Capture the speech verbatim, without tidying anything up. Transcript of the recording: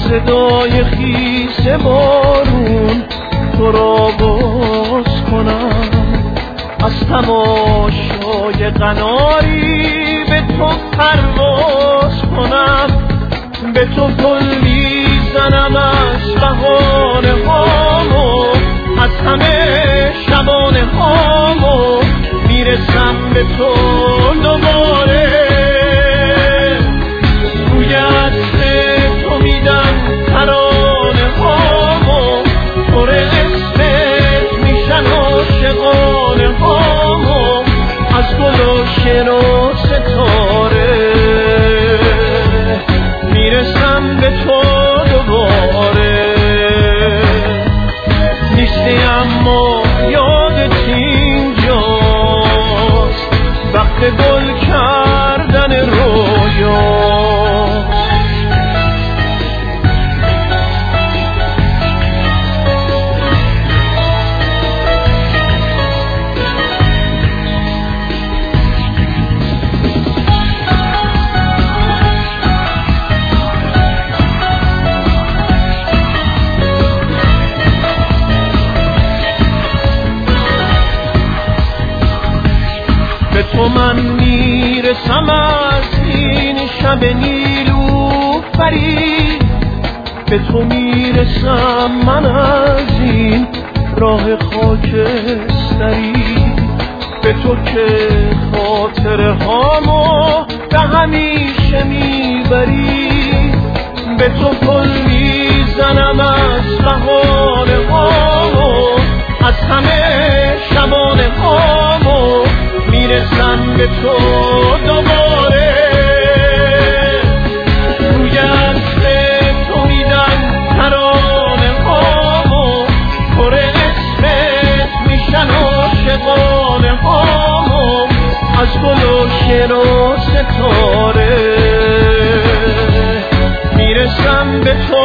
صدای خیس بارون تو را باز کنم، از تماشای قناری به تو پرواز کنم، به تو گل میزنم از بهانه هامو، از همه شبانه هامو میرسم به تو دوباره. روی عطر تو میدم ترانه هامو، پر اسمت میشن عاشقانه هامو، از گل و شعر و ستاره میرسم به تو دوباره. نیستی اما یادت اینجاست، وقت گل کردن رویاست. به تو من میرسم از این شب نیلوفری، به تو میرسم من از این راه خاکستری، به تو که خاطره هامو به همیشه میبری، به تو گل میزنم از بهانه هامو، از همه شبانه هامو میرسم به تو دوباره. روی عطر تو میدم ترانه هامو، پر اسمت میشن عاشقانه هامو، از گل و شعر و ستاره میرسم به تو